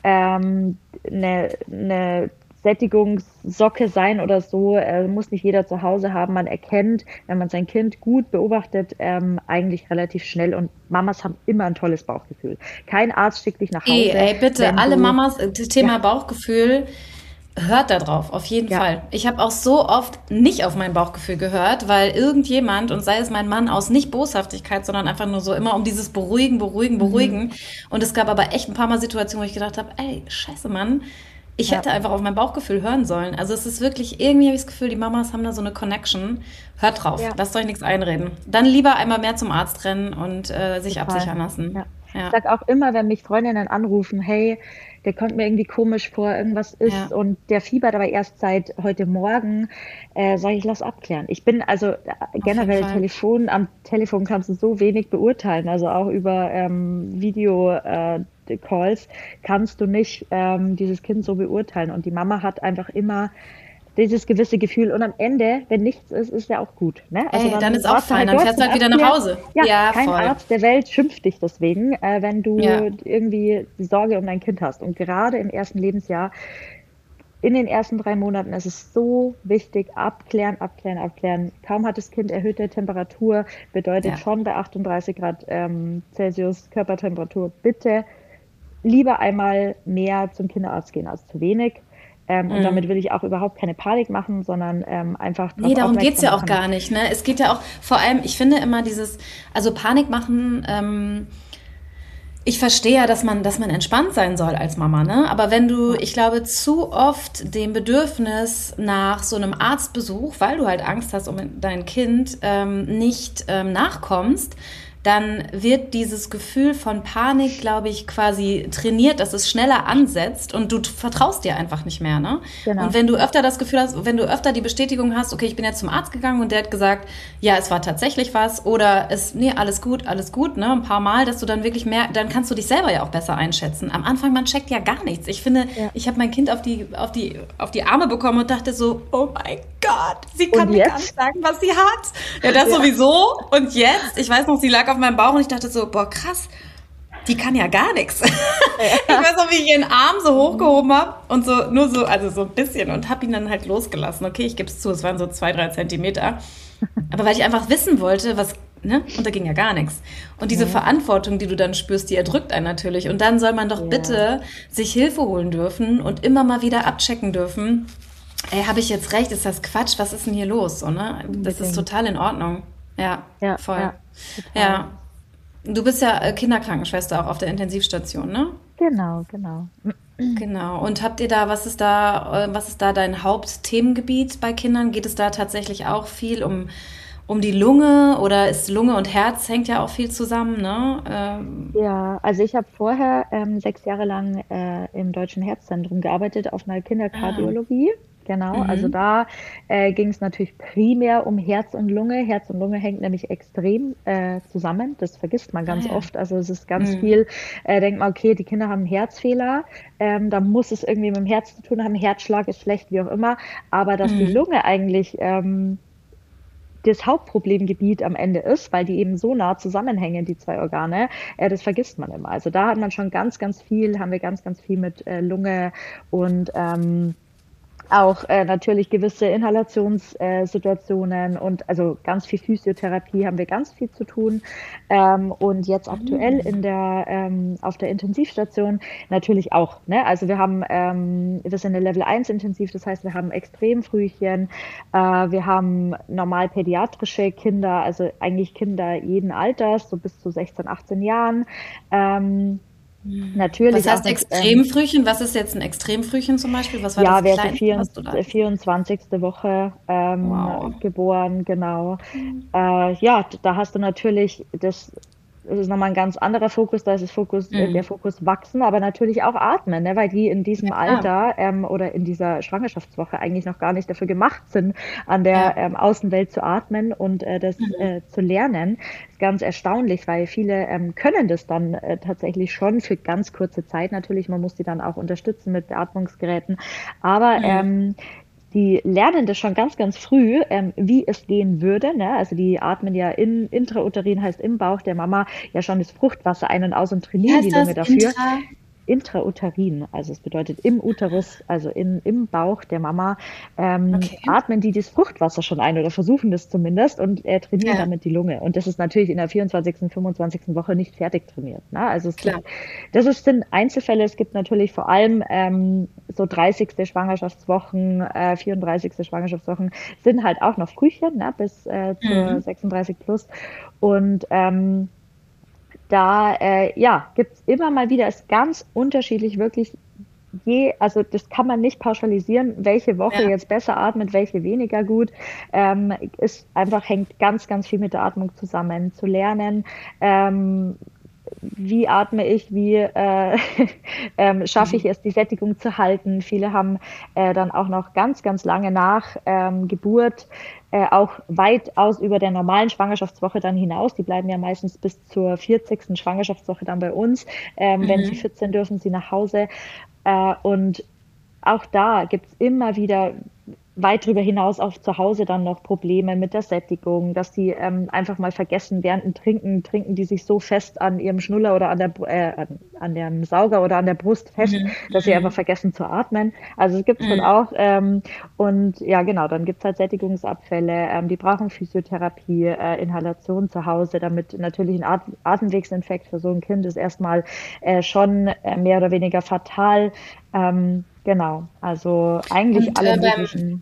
ähm, eine, eine Sättigungssocke sein oder so, äh, muss nicht jeder zu Hause haben. Man erkennt, wenn man sein Kind gut beobachtet, ähm, eigentlich relativ schnell, und Mamas haben immer ein tolles Bauchgefühl. Kein Arzt schickt dich nach Hause. Ey, ey, bitte, wenn alle du- Mamas, äh, das Thema Ja. Bauchgefühl, hört da drauf, auf jeden Ja. Fall. Ich habe auch so oft nicht auf mein Bauchgefühl gehört, weil irgendjemand, und sei es mein Mann, aus nicht Boshaftigkeit, sondern einfach nur so immer um dieses Beruhigen, Beruhigen, Beruhigen. Und es gab aber echt ein paar Mal Situationen, wo ich gedacht habe, ey, scheiße, Mann, ich Ja. hätte einfach auf mein Bauchgefühl hören sollen. Also es ist wirklich, irgendwie habe ich das Gefühl, die Mamas haben da so eine Connection. Hört drauf, Ja. lasst euch nichts einreden. Dann lieber einmal mehr zum Arzt rennen und äh, sich Total. absichern lassen. Ja. Ja. Ich sag auch immer, wenn mich Freundinnen anrufen, hey, der kommt mir irgendwie komisch vor, irgendwas ist Ja. und der fiebert aber erst seit heute Morgen, äh, sage ich, lass abklären. Ich bin also äh, generell Fall. Telefon, am Telefon kannst du so wenig beurteilen, also auch über ähm, Video äh, Calls kannst du nicht ähm, dieses Kind so beurteilen und die Mama hat einfach immer dieses gewisse Gefühl und am Ende, wenn nichts ist, ist ja auch gut. Ne? Ey, dann ist auch warst du fein, dann dort fährst du zum halt wieder nach Abklären. Hause. Ja, Ja, kein voll. Arzt der Welt schimpft dich deswegen, äh, wenn du Ja. irgendwie die Sorge um dein Kind hast. Und gerade im ersten Lebensjahr, in den ersten drei Monaten ist es so wichtig, abklären, abklären, abklären. Kaum hat das Kind erhöhte Temperatur, bedeutet Ja. schon bei achtunddreißig Grad ähm, Celsius Körpertemperatur, bitte lieber einmal mehr zum Kinderarzt gehen als zu wenig. Ähm, Und damit will ich auch überhaupt keine Panik machen, sondern ähm, einfach darauf Nee, darum geht's ja auch aufmerksam machen. gar nicht. Ne? Es geht ja auch, vor allem, ich finde immer dieses, also Panik machen, ähm, ich verstehe ja, dass man, dass man entspannt sein soll als Mama, ne? Aber wenn du, ich glaube, zu oft dem Bedürfnis nach so einem Arztbesuch, weil du halt Angst hast um dein Kind, ähm, nicht ähm, nachkommst, dann wird dieses Gefühl von Panik, glaube ich, quasi trainiert, dass es schneller ansetzt und du vertraust dir einfach nicht mehr, ne? Genau. Und wenn du öfter das Gefühl hast, wenn du öfter die Bestätigung hast, okay, ich bin jetzt zum Arzt gegangen und der hat gesagt, ja, es war tatsächlich was oder es, nee, alles gut, alles gut, ne? Ein paar Mal, dass du dann wirklich mehr, dann kannst du dich selber ja auch besser einschätzen. Am Anfang, man checkt ja gar nichts. Ich finde, Ja. ich habe mein Kind auf die, auf die, auf die Arme bekommen und dachte so, oh mein Gott, sie kann Und mir jetzt? gar nicht sagen, was sie hat. Ja, das Ja. sowieso. Und jetzt, ich weiß noch, sie lag auf meinem Bauch und ich dachte so, boah, krass, die kann ja gar nichts. Ich weiß noch, wie ich ihren Arm so hochgehoben habe und so, nur so, also so ein bisschen und habe ihn dann halt losgelassen. Okay, ich gebe es zu, es waren so zwei, drei Zentimeter. Aber weil ich einfach wissen wollte, was, ne, und da ging ja gar nichts. Und diese Verantwortung, die du dann spürst, die erdrückt einen natürlich. Und dann soll man doch Ja. bitte sich Hilfe holen dürfen und immer mal wieder abchecken dürfen. Ey, habe ich jetzt recht? Ist das Quatsch? Was ist denn hier los? So, ne? Das ist Unbedingt. total in Ordnung. Ja, Ja, voll. ja, total. Ja. Du bist ja äh, Kinderkrankenschwester auch auf der Intensivstation, ne? Genau, genau. Genau. Und habt ihr da, was ist da, äh, was ist da dein Hauptthemengebiet bei Kindern? Geht es da tatsächlich auch viel um, um die Lunge oder ist Lunge und Herz hängt ja auch viel zusammen, ne? Ähm, Ja, also ich habe vorher ähm, sechs Jahre lang äh, im Deutschen Herzzentrum gearbeitet auf einer Kinderkardiologie. Genau, Mhm. also da äh, ging es natürlich primär um Herz und Lunge. Herz und Lunge hängt nämlich extrem äh, zusammen. Das vergisst man ganz Ah, ja. oft. Also es ist ganz Mhm. viel, äh, denkt man, okay, die Kinder haben einen Herzfehler, ähm, da muss es irgendwie mit dem Herz zu tun haben, Herzschlag ist schlecht, wie auch immer. Aber dass die Mhm. Lunge eigentlich ähm, das Hauptproblemgebiet am Ende ist, weil die eben so nah zusammenhängen, die zwei Organe, äh, das vergisst man immer. Also da hat man schon ganz, ganz viel, haben wir ganz, ganz viel mit äh, Lunge und ähm, auch äh, natürlich gewisse Inhalationssituationen und also ganz viel Physiotherapie haben wir ganz viel zu tun. Ähm, und jetzt aktuell in der ähm, auf der Intensivstation natürlich auch. Ne? Also wir haben ähm, wir sind eine Level eins Intensiv, das heißt wir haben Extremfrühchen, äh, wir haben normal pädiatrische Kinder, also eigentlich Kinder jeden Alters, so bis zu sechzehn, achtzehn Jahren. Ähm, Natürlich Was heißt auch, ähm, Extremfrühchen? Was ist jetzt ein Extremfrühchen zum Beispiel? Was war ja, das wäre so Kleinste, was du da? vierundzwanzigste Woche ähm, Wow. geboren, genau. Äh, ja, da hast du natürlich, das, das ist nochmal ein ganz anderer Fokus, da ist das Fokus, äh, Mhm. der Fokus wachsen, aber natürlich auch atmen, ne, weil die in diesem Ja, klar. Alter ähm, oder in dieser Schwangerschaftswoche eigentlich noch gar nicht dafür gemacht sind, an der Ja. ähm, Außenwelt zu atmen und äh, das Mhm. äh, zu lernen. Ist ganz erstaunlich, weil viele ähm, können das dann äh, tatsächlich schon für ganz kurze Zeit natürlich. Man muss die dann auch unterstützen mit Atmungsgeräten, aber Mhm. ähm, die lernen das schon ganz, ganz früh, ähm, wie es gehen würde. Ne? Also die atmen ja in, intrauterin, heißt im Bauch der Mama, ja schon das Fruchtwasser ein und aus und Wie trainieren heißt die Lunge das? dafür. Intra? intrauterin, also es bedeutet im Uterus, also in, im Bauch der Mama, ähm, Okay. atmen die das Fruchtwasser schon ein oder versuchen das zumindest und äh, trainieren Ja, damit die Lunge. Und das ist natürlich in der vierundzwanzigsten, fünfundzwanzigsten Woche nicht fertig trainiert. Ne? Also es gibt, klar. das ist, sind Einzelfälle, es gibt natürlich vor allem ähm, so dreißigste Schwangerschaftswochen, äh, vierunddreißigste Schwangerschaftswochen sind halt auch noch Frühchen, ne? Bis äh, zur Mhm. sechsunddreißig plus. Und ähm, da äh, ja, gibt's immer mal wieder, ist ganz unterschiedlich, wirklich je, also das kann man nicht pauschalisieren, welche Woche Ja. jetzt besser atmet, welche weniger gut. Ähm, ist einfach, hängt ganz, ganz viel mit der Atmung zusammen. Zu lernen, ähm, wie atme ich, wie äh, ähm, schaffe ich Mhm. es, die Sättigung zu halten. Viele haben äh, dann auch noch ganz, ganz lange nach ähm, Geburt, äh, auch weitaus über der normalen Schwangerschaftswoche dann hinaus. Die bleiben ja meistens bis zur vierzigsten Schwangerschaftswoche dann bei uns. Ähm, wenn sie Mhm. fit sind, dürfen sie nach Hause. Äh, und auch da gibt's immer wieder weit darüber hinaus auch zu Hause dann noch Probleme mit der Sättigung, dass die ähm, einfach mal vergessen, während dem Trinken, trinken die sich so fest an ihrem Schnuller oder an der äh, an, an dem Sauger oder an der Brust fest, Mhm. dass sie einfach Mhm. vergessen zu atmen. Also es gibt's dann Mhm. auch. Ähm, und ja, genau, dann gibt's halt Sättigungsabfälle, ähm, die brauchen Physiotherapie, äh, Inhalation zu Hause, damit natürlich ein At Atemwegsinfekt für so ein Kind ist erstmal äh, schon äh, mehr oder weniger fatal. Ähm, genau, also eigentlich Und alle äh, beim, möglichen.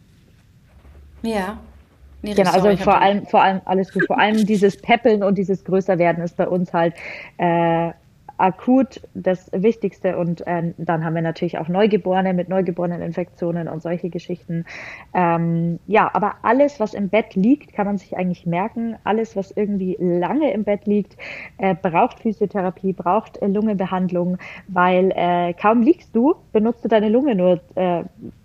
ja, nee, Genau, sorry, also ich habe vor dann. allem, vor allem, alles gut, vor allem dieses Peppeln und dieses Größerwerden ist bei uns halt äh, akut das Wichtigste. Und äh, dann haben wir natürlich auch Neugeborene mit Neugeboreneninfektionen und solche Geschichten. Ähm, ja, aber alles, was im Bett liegt, kann man sich eigentlich merken. Alles, was irgendwie lange im Bett liegt, äh, braucht Physiotherapie, braucht äh, Lungenbehandlung, weil äh, kaum liegst du, benutzt du deine Lunge nur äh,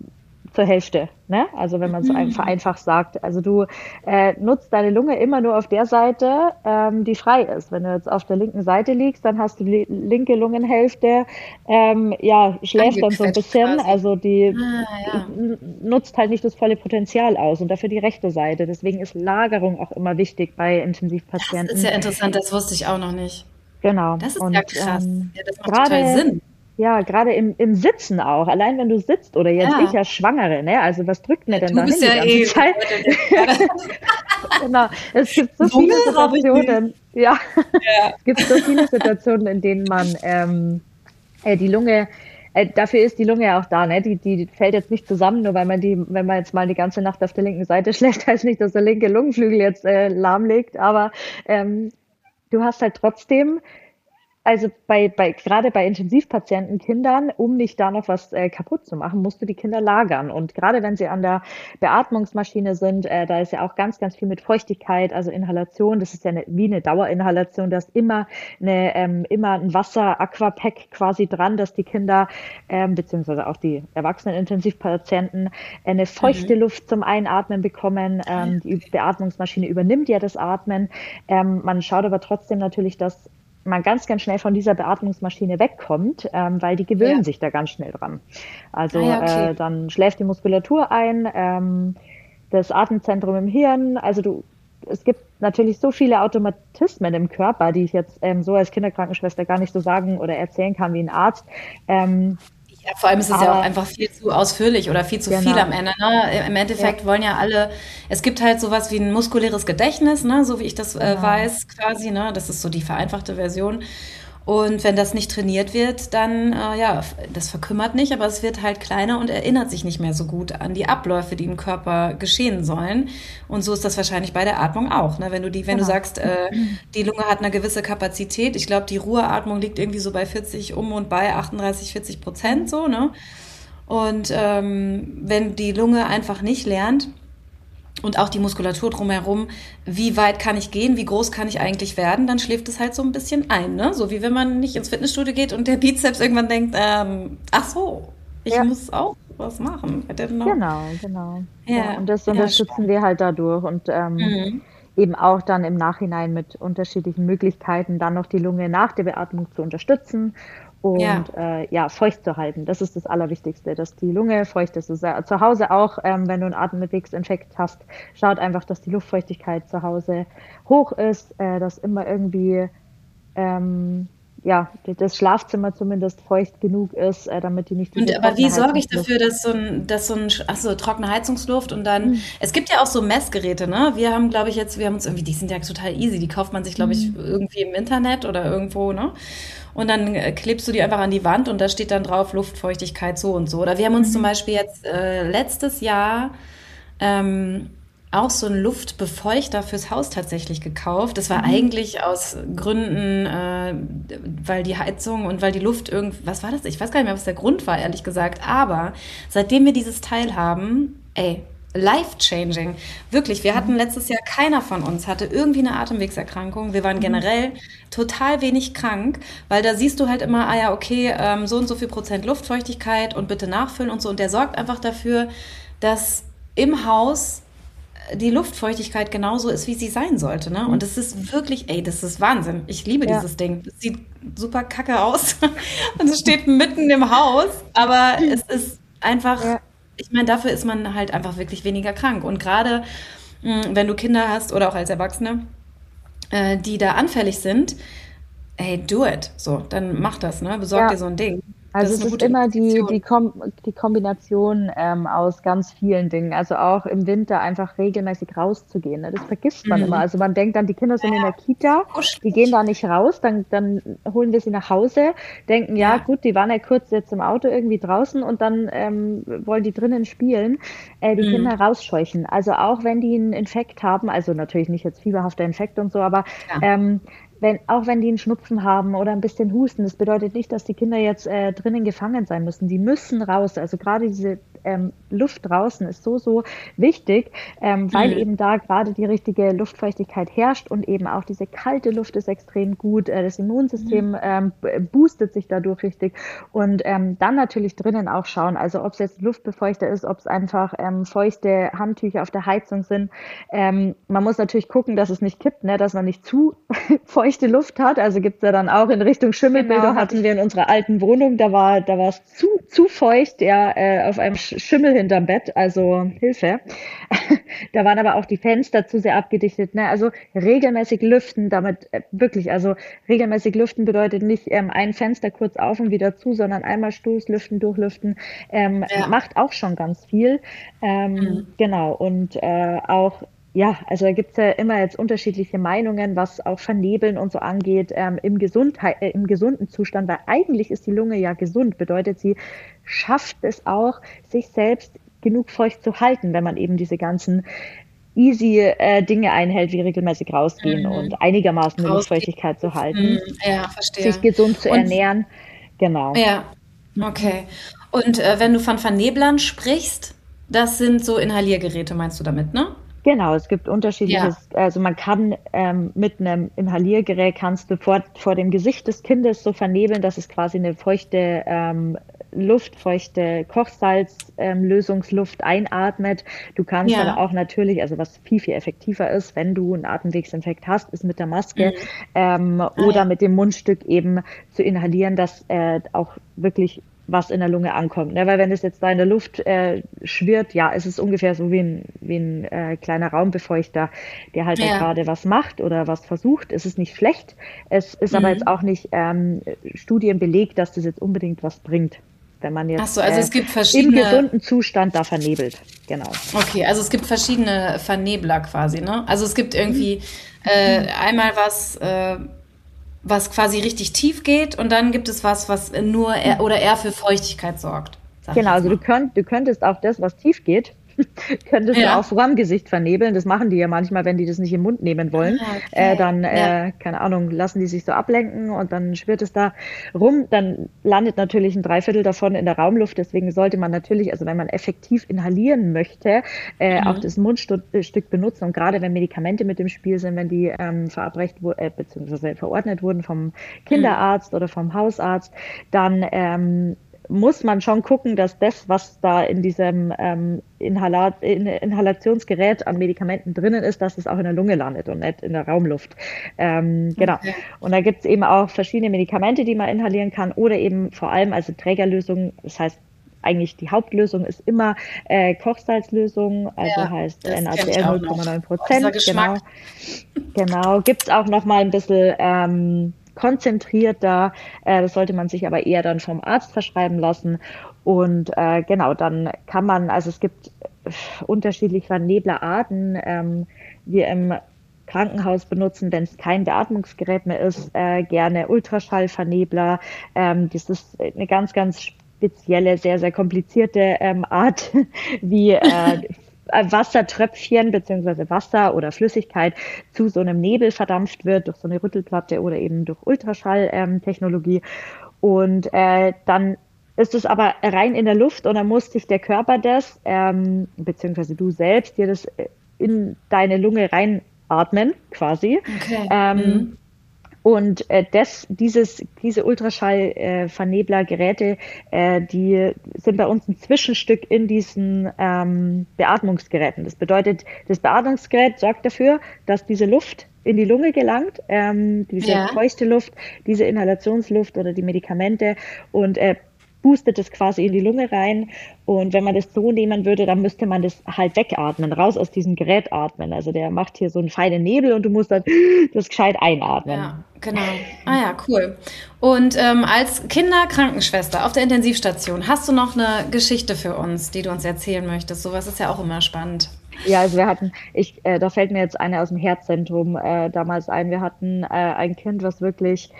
zur Hälfte, ne? Also wenn man so ein Mhm. vereinfacht sagt. Also du äh, nutzt deine Lunge immer nur auf der Seite, ähm, die frei ist. Wenn du jetzt auf der linken Seite liegst, dann hast du die linke Lungenhälfte, ähm, ja, schläft dann so ein Angequetscht bisschen. quasi. Also die Ah, ja. nutzt halt nicht das volle Potenzial aus und dafür die rechte Seite. Deswegen ist Lagerung auch immer wichtig bei Das ist Intensivpatienten. ja interessant, das wusste ich auch noch nicht. Genau. Das ist ja Und krass. ähm, Ja, das macht total gerade, Sinn. ja, gerade im, im Sitzen auch. Allein wenn du sitzt oder jetzt ich Ja. als Schwangere, ne? Also was drückt mir Ja, denn du da hin bist die ja ganze eh Zeit? gebeutelt jetzt gerade. Genau. Es gibt so Lunge viele habe ich nicht. Situationen, ja, Ja. es gibt so viele Situationen, in denen man ähm, äh, die Lunge, äh, dafür ist die Lunge ja auch da, ne? Die, die fällt jetzt nicht zusammen, nur weil man die, wenn man jetzt mal die ganze Nacht auf der linken Seite schläft, heißt nicht, dass der linke Lungenflügel jetzt äh, lahm liegt, aber ähm, du hast halt trotzdem, also bei, bei, gerade bei Intensivpatienten, Kindern, um nicht da noch was äh, kaputt zu machen, musst du die Kinder lagern. Und gerade wenn sie an der Beatmungsmaschine sind, äh, da ist ja auch ganz, ganz viel mit Feuchtigkeit, also Inhalation. Das ist ja eine, wie eine Dauerinhalation. Da ist immer eine, ähm, immer ein Wasser-Aquapack quasi dran, dass die Kinder, ähm, beziehungsweise auch die erwachsenen Intensivpatienten, eine feuchte Mhm. Luft zum Einatmen bekommen. Ähm, die Beatmungsmaschine übernimmt ja das Atmen. Ähm, man schaut aber trotzdem natürlich, dass man ganz, ganz schnell von dieser Beatmungsmaschine wegkommt, ähm, weil die Ja. gewöhnen sich da ganz schnell dran. Ah Also ja, äh, okay. dann schläft die Muskulatur ein, ähm, das Atemzentrum im Hirn, also du, es gibt natürlich so viele Automatismen im Körper, die ich jetzt ähm, so als Kinderkrankenschwester gar nicht so sagen oder erzählen kann wie ein Arzt. Ähm, Ja, vor allem ist es ja auch aber einfach viel zu ausführlich oder viel zu viel am genau, Ende, ne? Im ja, Endeffekt wollen ja alle, es gibt halt sowas wie ein muskuläres Gedächtnis, ne? So wie ich das äh, genau. weiß, quasi, ne? Das ist so die vereinfachte Version. Und wenn das nicht trainiert wird, dann, äh, ja, f- das verkümmert nicht, aber es wird halt kleiner und erinnert sich nicht mehr so gut an die Abläufe, die im Körper geschehen sollen. Und so ist das wahrscheinlich bei der Atmung auch, ne? Wenn du die, wenn du Genau. sagst, äh, die Lunge hat eine gewisse Kapazität, ich glaube, die Ruheatmung liegt irgendwie so bei vierzig um und bei achtunddreißig, vierzig Prozent, so, ne? Und ähm, wenn die Lunge einfach nicht lernt und auch die Muskulatur drumherum, wie weit kann ich gehen, wie groß kann ich eigentlich werden, dann schläft es halt so ein bisschen ein, ne? So wie wenn man nicht ins Fitnessstudio geht und der Bizeps irgendwann denkt, ähm, ach so, ich Ja, muss auch was machen. I didn't know. genau, genau. Ja, Ja, und das ja, unterstützen spannend. wir halt dadurch und ähm, Mhm. eben auch dann im Nachhinein mit unterschiedlichen Möglichkeiten dann noch die Lunge nach der Beatmung zu unterstützen Ja, und äh, ja, feucht zu halten. Das ist das Allerwichtigste, dass die Lunge feucht ist. Das ist zu Hause auch, ähm, wenn du einen Atemwegsinfekt hast, schaut einfach, dass die Luftfeuchtigkeit zu Hause hoch ist, äh, dass immer irgendwie ähm, ja, das Schlafzimmer zumindest feucht genug ist, äh, damit die nicht diese Und aber wie trockene sorge ich Heizungsluft. dafür, dass so ein, dass so ein, ach so, trockene Heizungsluft und dann, Mhm. es gibt ja auch so Messgeräte, ne? Wir haben, glaube ich, jetzt, wir haben uns irgendwie, die sind ja total easy, die kauft man sich, glaube ich, Mhm. irgendwie im Internet oder irgendwo, ne? Und dann äh, klebst du die einfach an die Wand und da steht dann drauf Luftfeuchtigkeit so und so. Oder wir haben uns zum Mhm. Beispiel jetzt äh, letztes Jahr ähm, auch so einen Luftbefeuchter fürs Haus tatsächlich gekauft. Das war Mhm. eigentlich aus Gründen, äh, weil die Heizung und weil die Luft irgend, was war das? Ich weiß gar nicht mehr, was der Grund war, ehrlich gesagt. Aber seitdem wir dieses Teil haben, ey, life-changing. Wirklich, wir hatten Mhm. letztes Jahr, keiner von uns hatte irgendwie eine Atemwegserkrankung. Wir waren Mhm. generell total wenig krank, weil da siehst du halt immer, ah ja, okay, ähm, so und so viel Prozent Luftfeuchtigkeit und bitte nachfüllen und so. Und der sorgt einfach dafür, dass im Haus die Luftfeuchtigkeit genauso ist, wie sie sein sollte, ne? Und Mhm. das ist wirklich, ey, das ist Wahnsinn. Ich liebe Ja. dieses Ding. Es sieht super kacke aus und es steht mitten im Haus, aber es ist einfach, Ja. ich meine, dafür ist man halt einfach wirklich weniger krank. Und gerade, mh, wenn du Kinder hast oder auch als Erwachsene, äh, die da anfällig sind, ey, do it. So, dann mach das, ne? Besorg Ja. dir so ein Ding. Das Also ist es eine ist gute immer die, Investition. die, Kom die Kombination ähm, aus ganz vielen Dingen. Also auch im Winter einfach regelmäßig rauszugehen. Ne? Das vergisst man immer. Mhm. Also man denkt dann, die Kinder sind in der Kita, die gehen Kuschelig. da nicht raus, dann, dann holen wir sie nach Hause, denken, ja Ja. gut, die waren ja kurz jetzt im Auto irgendwie draußen und dann ähm, wollen die drinnen spielen, äh, die Kinder Mhm. rausscheuchen. Also auch wenn die einen Infekt haben, also natürlich nicht jetzt fieberhafter Infekt und so, aber Ja. ähm, wenn, auch wenn die einen Schnupfen haben oder ein bisschen husten, das bedeutet nicht, dass die Kinder jetzt äh, drinnen gefangen sein müssen. Die müssen raus. Also gerade diese ähm, Luft draußen ist so, so wichtig, ähm, weil Mhm. eben da gerade die richtige Luftfeuchtigkeit herrscht und eben auch diese kalte Luft ist extrem gut. Äh, das Immunsystem ähm, boostet sich dadurch richtig. Und ähm, dann natürlich drinnen auch schauen, also ob es jetzt Luftbefeuchter ist, ob es einfach ähm, feuchte Handtücher auf der Heizung sind. Ähm, man muss natürlich gucken, dass es nicht kippt, ne, dass man nicht zu feuchte Luft hat. Also gibt's ja dann auch in Richtung Genau, Schimmelbildung hatte hatten ich. wir in unserer alten Wohnung, da war da war es zu zu feucht, ja, äh, auf einem Sch- Schimmel hinterm Bett, also Hilfe. Da waren aber auch die Fenster zu sehr abgedichtet. Ne? Also regelmäßig lüften, damit äh, wirklich, also regelmäßig lüften bedeutet nicht ähm, ein Fenster kurz auf und wieder zu, sondern einmal Stoßlüften, durchlüften, ähm, Ja. macht auch schon ganz viel. Ähm, Mhm. genau, und äh, auch ja, also da gibt's ja immer jetzt unterschiedliche Meinungen, was auch Vernebeln und so angeht, ähm, im Gesundheit, äh, im gesunden Zustand, weil eigentlich ist die Lunge ja gesund, bedeutet, sie schafft es auch, sich selbst genug feucht zu halten, wenn man eben diese ganzen easy äh, Dinge einhält, wie regelmäßig rausgehen Mhm. und einigermaßen eine Rausgehen. Luftfeuchtigkeit zu Mhm. halten, Ja, sich verstehe. gesund zu Und ernähren. Genau. ja, okay. Und äh, wenn du von Verneblern sprichst, das sind so Inhaliergeräte, meinst du damit, ne? Genau, es gibt Ja. unterschiedliches, also man kann ähm, mit einem Inhaliergerät kannst du vor, vor dem Gesicht des Kindes so vernebeln, dass es quasi eine feuchte ähm, Luft, feuchte Kochsalzlösungsluft ähm, Lösungsluft einatmet. Du kannst aber Ja. auch natürlich, also was viel, viel effektiver ist, wenn du einen Atemwegsinfekt hast, ist mit der Maske Mhm. ähm, Ah ja. oder mit dem Mundstück eben zu inhalieren, dass äh, auch wirklich was in der Lunge ankommt. Ne? Weil wenn es jetzt da in der Luft äh, schwirrt, ja, es ist ungefähr so wie ein, wie ein äh, kleiner Raumbefeuchter, der halt da Ja. gerade was macht oder was versucht. Es ist nicht schlecht. Es ist aber jetzt Mhm. auch nicht ähm, Studien belegt, dass das jetzt unbedingt was bringt, wenn man Ach so, jetzt also äh, es gibt im verschiedene, gesunden Zustand da vernebelt. Genau. okay, also es gibt verschiedene Vernebler quasi, ne? Also es gibt irgendwie äh, einmal was, äh, was quasi richtig tief geht und dann gibt es was, was nur eher, oder eher für Feuchtigkeit sorgt, sag ich Genau, jetzt also du, mal. könnt, du könntest auch das, was tief geht, könntest du auch Ja. vorm Gesicht vernebeln. Das machen die ja manchmal, wenn die das nicht im Mund nehmen wollen. Ah, Äh, okay. dann, Ja. äh, keine Ahnung, lassen die sich so ablenken und dann schwirrt es da rum. Dann landet natürlich ein Dreiviertel davon in der Raumluft. Deswegen sollte man natürlich, also wenn man effektiv inhalieren möchte, äh, auch Mhm. das Mundstück äh, Stück benutzen. Und gerade wenn Medikamente mit im Spiel sind, wenn die ähm, verabreicht wurden, äh, beziehungsweise verordnet wurden vom Mhm. Kinderarzt oder vom Hausarzt, dann ähm, muss man schon gucken, dass das, was da in diesem ähm, Inhalat, in, Inhalationsgerät an Medikamenten drinnen ist, dass es auch in der Lunge landet und nicht in der Raumluft. Ähm, genau. Okay. Und da gibt es eben auch verschiedene Medikamente, die man inhalieren kann oder eben vor allem also Trägerlösungen. Das heißt, eigentlich die Hauptlösung ist immer äh, Kochsalzlösung, also Ja, heißt das kenne ich NaCl auch null noch. Komma neun Oh, dieser Prozent, Geschmack. genau. Genau. Gibt's auch noch mal ein bisschen ähm, konzentrierter. Äh, das sollte man sich aber eher dann vom Arzt verschreiben lassen. Und äh, genau, dann kann man, also es gibt äh, unterschiedliche Verneblerarten. Ähm, wir im Krankenhaus benutzen, wenn es kein Beatmungsgerät mehr ist, äh, gerne Ultraschallvernebler. Ähm, das ist eine ganz, ganz spezielle, sehr, sehr komplizierte ähm, Art, wie äh, Wassertröpfchen beziehungsweise Wasser oder Flüssigkeit zu so einem Nebel verdampft wird durch so eine Rüttelplatte oder eben durch Ultraschalltechnologie. Und äh, dann ist es aber rein in der Luft und dann muss sich der Körper das, ähm, beziehungsweise du selbst, dir das in deine Lunge reinatmen, quasi. Okay. Ähm, mhm. Und äh, das, dieses, diese Ultraschallverneblergeräte, äh, äh, die sind bei uns ein Zwischenstück in diesen ähm, Beatmungsgeräten. Das bedeutet, das Beatmungsgerät sorgt dafür, dass diese Luft in die Lunge gelangt, ähm, diese Ja. feuchte Luft, diese Inhalationsluft oder die Medikamente und äh, boostet es quasi in die Lunge rein. Und wenn man das so nehmen würde, dann müsste man das halt wegatmen, raus aus diesem Gerät atmen. Also der macht hier so einen feinen Nebel und du musst dann das gescheit einatmen. Ja, genau. Ah ja, cool. Und ähm, als Kinderkrankenschwester auf der Intensivstation, hast du noch eine Geschichte für uns, die du uns erzählen möchtest? Sowas ist ja auch immer spannend. Ja, also wir hatten, ich, äh, da fällt mir jetzt eine aus dem Herzzentrum äh, damals ein. Wir hatten äh, ein Kind, was wirklich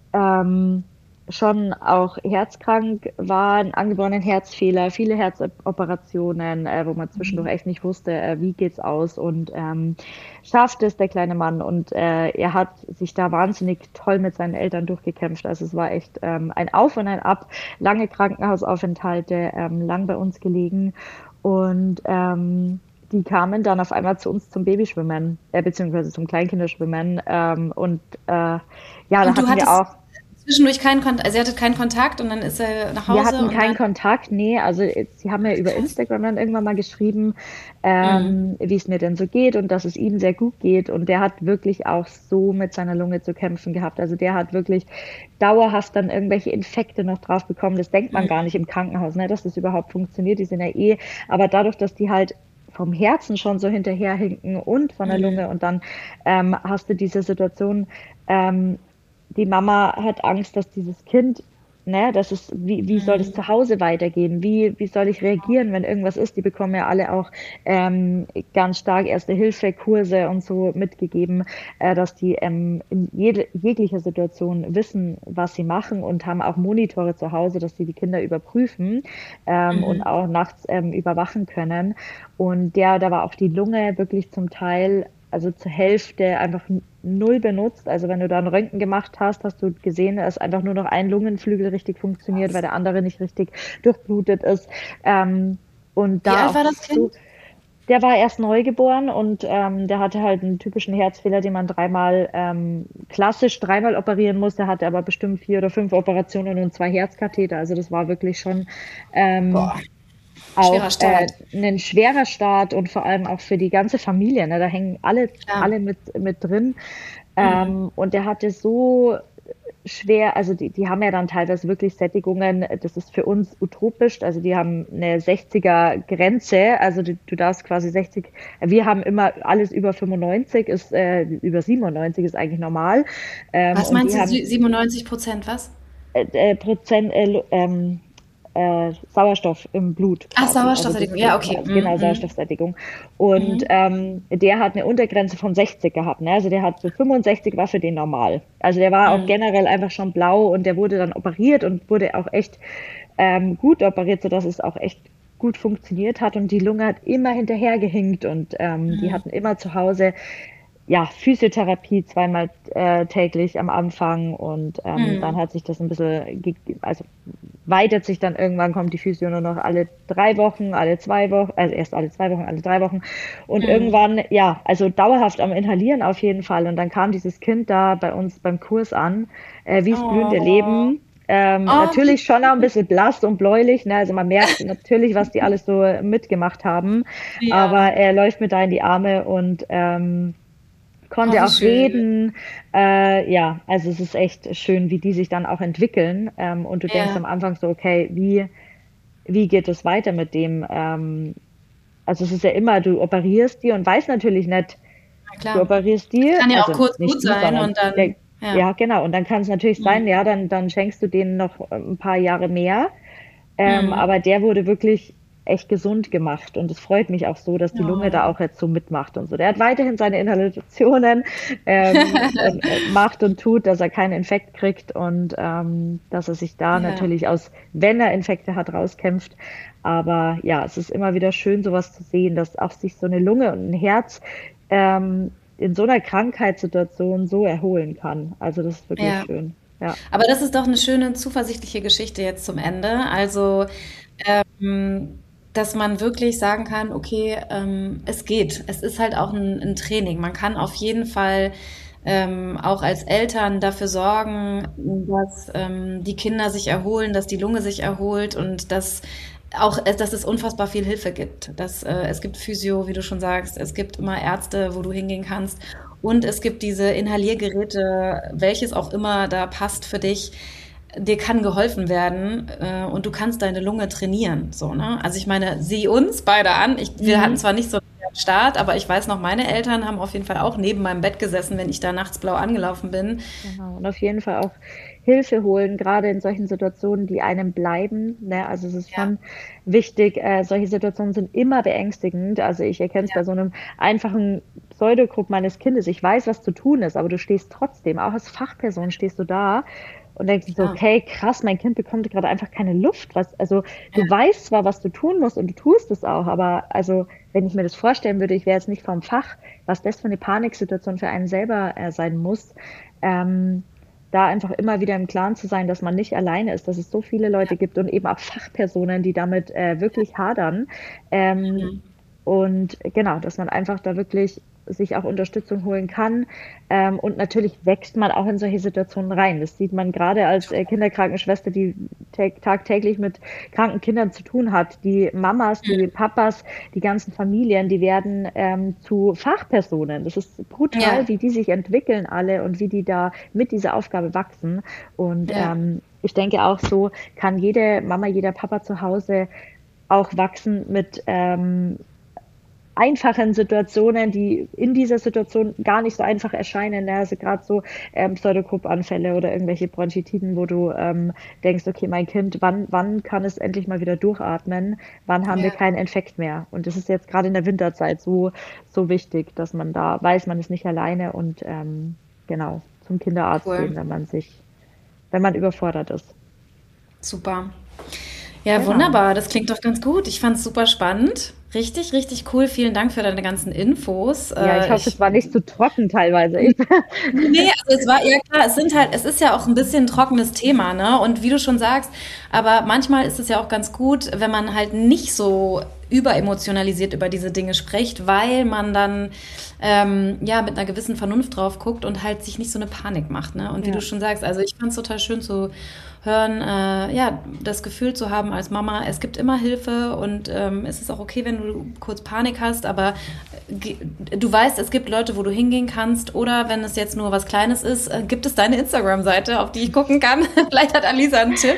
ähm, schon auch herzkrank war, einen angeborenen Herzfehler, viele Herzoperationen, äh, wo man zwischendurch echt nicht wusste, äh, wie geht's aus und ähm, schafft es der kleine Mann und äh, er hat sich da wahnsinnig toll mit seinen Eltern durchgekämpft. Also es war echt ähm, ein Auf und ein Ab, lange Krankenhausaufenthalte, ähm, lang bei uns gelegen und ähm, die kamen dann auf einmal zu uns zum Babyschwimmen, äh, beziehungsweise zum Kleinkinderschwimmen ähm, und äh, ja, da Und du hatten wir auch zwischendurch keinen Kontakt, also ihr hattet keinen Kontakt und dann ist er nach Hause. Wir hatten und keinen dann Kontakt, nee, also jetzt, sie haben ja über Instagram dann irgendwann mal geschrieben, ähm, Mhm. wie es mir denn so geht und dass es ihm sehr gut geht und der hat wirklich auch so mit seiner Lunge zu kämpfen gehabt, also der hat wirklich dauerhaft dann irgendwelche Infekte noch drauf bekommen, das denkt man Mhm. gar nicht im Krankenhaus, ne, dass das überhaupt funktioniert, die sind ja eh, aber dadurch, dass die halt vom Herzen schon so hinterherhinken und von der Mhm. Lunge und dann ähm, hast du diese Situation, ähm, die Mama hat Angst, dass dieses Kind, ne, das ist, wie, wie soll das Mhm. zu Hause weitergehen? Wie, wie soll ich reagieren, wenn irgendwas ist? Die bekommen ja alle auch ähm, ganz stark Erste-Hilfe-Kurse und so mitgegeben, äh, dass die ähm, in jede, jeglicher Situation wissen, was sie machen und haben auch Monitore zu Hause, dass sie die Kinder überprüfen ähm, und Mhm. auch nachts ähm, überwachen können. Und der, da war auch die Lunge wirklich zum Teil, also zur Hälfte einfach null benutzt. Also wenn du da ein Röntgen gemacht hast, hast du gesehen, dass einfach nur noch ein Lungenflügel richtig funktioniert, weil der andere nicht richtig durchblutet ist. Ähm, und Wie da alt auch war das so, Kind? der war erst neugeboren und ähm, der hatte halt einen typischen Herzfehler, den man dreimal, ähm, klassisch dreimal operieren muss. Der hatte aber bestimmt vier oder fünf Operationen und zwei Herzkatheter. Also das war wirklich schon ähm, Boah, schwerer auch äh, Start. ein schwerer Start und vor allem auch für die ganze Familie. Ne? Da hängen alle, Klar. alle mit, mit drin. Mhm. Ähm, und der hatte so schwer, also die, die haben ja dann teilweise wirklich Sättigungen, das ist für uns utopisch, also die haben eine sechziger Grenze, also du, du darfst quasi sechzig, wir haben immer alles über fünfundneunzig, ist äh, über siebenundneunzig ist eigentlich normal ähm, Was und meinst die du, haben sie- siebenundneunzig Prozent was? äh, äh, Prozent äh, Lu- ähm, äh, Sauerstoff im Blut Ach, quasi. Also das Sauerstoffsättigung. Ja, okay. also genau Mhm. Sauerstoffsättigung. Und Mhm. ähm, der hat eine Untergrenze von sechzig gehabt. Ne? Also der hat so fünfundsechzig war für den normal. Also der war auch Mhm. generell einfach schon blau und der wurde dann operiert und wurde auch echt ähm, gut operiert, sodass es auch echt gut funktioniert hat und die Lunge hat immer hinterhergehinkt und ähm, die Mhm. hatten immer zu Hause ja, Physiotherapie zweimal äh, täglich am Anfang und ähm, dann Mhm. hat sich das ein bisschen, ge- also weitet sich dann irgendwann, kommt die Physio nur noch alle drei Wochen, alle zwei Wochen, also erst alle zwei Wochen, alle drei Wochen und Mhm. irgendwann, ja, also dauerhaft am Inhalieren auf jeden Fall und dann kam dieses Kind da bei uns beim Kurs an, äh, wie's blühende Oh. Leben, ähm, Oh, wie natürlich schon auch ein bisschen blass und bläulich, ne? Also man merkt natürlich, was die alles so mitgemacht haben, aber ja. er läuft mir da in die Arme und ähm, Oh, konnte wie auch schön. reden. Äh, ja, also es ist echt schön, wie die sich dann auch entwickeln. Ähm, und du denkst Ja. am Anfang so, okay, wie, wie geht es weiter mit dem? Ähm, also es ist ja immer, du operierst die und weißt natürlich nicht, Na du klar. operierst die, Kann ja auch also kurz gut nicht die, sein sondern und der, dann. Ja. ja, genau. Und dann kann es natürlich sein, mhm. ja, dann, dann schenkst du denen noch ein paar Jahre mehr. Ähm, mhm. Aber der wurde wirklich echt gesund gemacht. Und es freut mich auch so, dass die Lunge oh. da auch jetzt so mitmacht und so. Der hat weiterhin seine Inhalationen, ähm, und, äh, macht und tut, dass er keinen Infekt kriegt und ähm, dass er sich da ja. natürlich aus, wenn er Infekte hat, rauskämpft. Aber ja, es ist immer wieder schön, sowas zu sehen, dass auch sich so eine Lunge und ein Herz ähm, in so einer Krankheitssituation so erholen kann. Also das ist wirklich ja. schön. Ja. Aber das ist doch eine schöne, zuversichtliche Geschichte jetzt zum Ende. Also ähm, dass man wirklich sagen kann, okay, ähm, es geht. Es ist halt auch ein, ein Training. Man kann auf jeden Fall ähm, auch als Eltern dafür sorgen, dass ähm, die Kinder sich erholen, dass die Lunge sich erholt und dass auch, dass es unfassbar viel Hilfe gibt. Dass, äh, es gibt Physio, wie du schon sagst, es gibt immer Ärzte, wo du hingehen kannst und es gibt diese Inhaliergeräte, welches auch immer da passt für dich. Dir kann geholfen werden äh, und du kannst deine Lunge trainieren. So, ne? Also ich meine, sieh uns beide an. Ich, wir mhm. hatten zwar nicht so einen Start, aber ich weiß noch, meine Eltern haben auf jeden Fall auch neben meinem Bett gesessen, wenn ich da nachts blau angelaufen bin. Genau. Und auf jeden Fall auch Hilfe holen, gerade in solchen Situationen, die einem bleiben. Ne? Also es ist ja. schon wichtig, äh, solche Situationen sind immer beängstigend. Also ich erkenne es ja. bei so einem einfachen Pseudogrupp meines Kindes. Ich weiß, was zu tun ist, aber du stehst trotzdem, auch als Fachperson stehst du da und denkst so, okay, krass, mein Kind bekommt gerade einfach keine Luft. Was, also du ja. weißt zwar, was du tun musst und du tust es auch, aber also wenn ich mir das vorstellen würde, ich wäre jetzt nicht vom Fach, was das für eine Paniksituation für einen selber äh, sein muss, ähm, da einfach immer wieder im Klaren zu sein, dass man nicht alleine ist, dass es so viele Leute gibt und eben auch Fachpersonen, die damit äh, wirklich hadern. Ähm, mhm. Und genau, dass man einfach da wirklich sich auch Unterstützung holen kann. Ähm, und natürlich wächst man auch in solche Situationen rein. Das sieht man gerade als äh, Kinderkrankenschwester, die tag- tagtäglich mit kranken Kindern zu tun hat. Die Mamas, die Papas, die ganzen Familien, die werden ähm, zu Fachpersonen. Das ist brutal, ja. wie die sich entwickeln alle und wie die da mit dieser Aufgabe wachsen. Und ja. ähm, ich denke auch so kann jede Mama, jeder Papa zu Hause auch wachsen mit ähm, einfachen Situationen, die in dieser Situation gar nicht so einfach erscheinen. Also gerade so ähm, Pseudokrupp-Anfälle oder irgendwelche Bronchitiden, wo du ähm, denkst, okay, mein Kind, wann wann kann es endlich mal wieder durchatmen? Wann haben ja. wir keinen Infekt mehr? Und das ist jetzt gerade in der Winterzeit so so wichtig, dass man da weiß, man ist nicht alleine und ähm, genau zum Kinderarzt cool. gehen, wenn man sich, wenn man überfordert ist. Super. Ja, genau. Wunderbar. Das klingt doch ganz gut. Ich fand es super spannend. Richtig, richtig cool. Vielen Dank für deine ganzen Infos. Ja, ich hoffe, ich, es war nicht zu trocken teilweise. Nee, also es war ja klar, es sind halt, es ist ja auch ein bisschen ein trockenes Thema, ne? Und wie du schon sagst, aber manchmal ist es ja auch ganz gut, wenn man halt nicht so überemotionalisiert über diese Dinge spricht, weil man dann ähm, ja mit einer gewissen Vernunft drauf guckt und halt sich nicht so eine Panik macht, ne? Und wie ja. du schon sagst, also ich fand es total schön zu hören, äh, ja, das Gefühl zu haben als Mama, es gibt immer Hilfe und ähm, es ist auch okay, wenn du kurz Panik hast, aber ge- du weißt, es gibt Leute, wo du hingehen kannst oder wenn es jetzt nur was Kleines ist, äh, gibt es deine Instagram-Seite, auf die ich gucken kann. Vielleicht hat Alisa einen Tipp.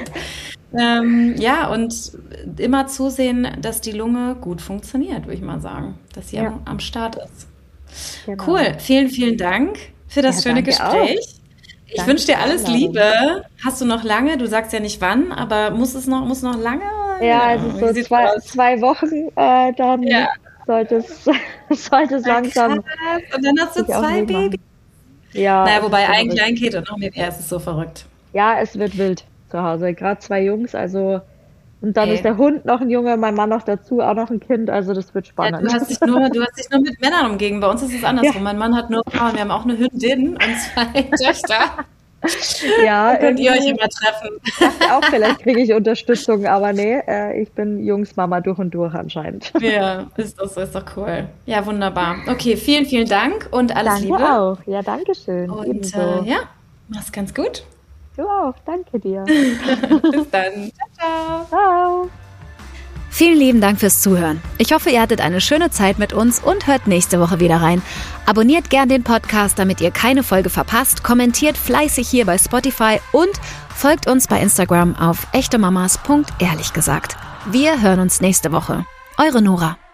Ähm, ja, und immer zusehen, dass die Lunge gut funktioniert, würde ich mal sagen, dass sie ja. am, am Start ist. Genau. Cool, vielen, vielen Dank für das ja, schöne Gespräch. Auch. Ich wünsche dir alles Liebe. Hast du noch lange? Du sagst ja nicht wann, aber muss es noch, muss noch lange? Ja, also so zwei, zwei Wochen, äh, dann ja. sollte es, sollte es langsam. Krass. Und dann hast du zwei Babys. Ja. Naja, wobei ein Kleinkind und noch ein Baby, es ist so verrückt. Ja, es wird wild zu Hause. Gerade zwei Jungs, also. Und dann Ey. ist der Hund noch ein Junge, mein Mann noch dazu, auch noch ein Kind, also das wird spannend. Ja, du, hast dich nur, du hast dich nur mit Männern umgeben, bei uns ist es andersrum. Ja. Mein Mann hat nur Frauen, wir haben auch eine Hündin und zwei Töchter. Ja, da könnt ihr euch immer treffen. Ich dachte auch, vielleicht kriege ich Unterstützung, aber nee, äh, ich bin Jungsmama durch und durch anscheinend. Ja, ist doch, ist doch cool. Ja, wunderbar. Okay, vielen, vielen Dank und alles danke Liebe. Danke auch. Ja, danke schön. Und äh, ja, mach's ganz gut. Du auch, danke dir. Bis dann. Ciao, ciao. Ciao. Vielen lieben Dank fürs Zuhören. Ich hoffe, ihr hattet eine schöne Zeit mit uns und hört nächste Woche wieder rein. Abonniert gern den Podcast, damit ihr keine Folge verpasst. Kommentiert fleißig hier bei Spotify und folgt uns bei Instagram auf echtemamas punkt ehrlich gesagt. Wir hören uns nächste Woche. Eure Nora.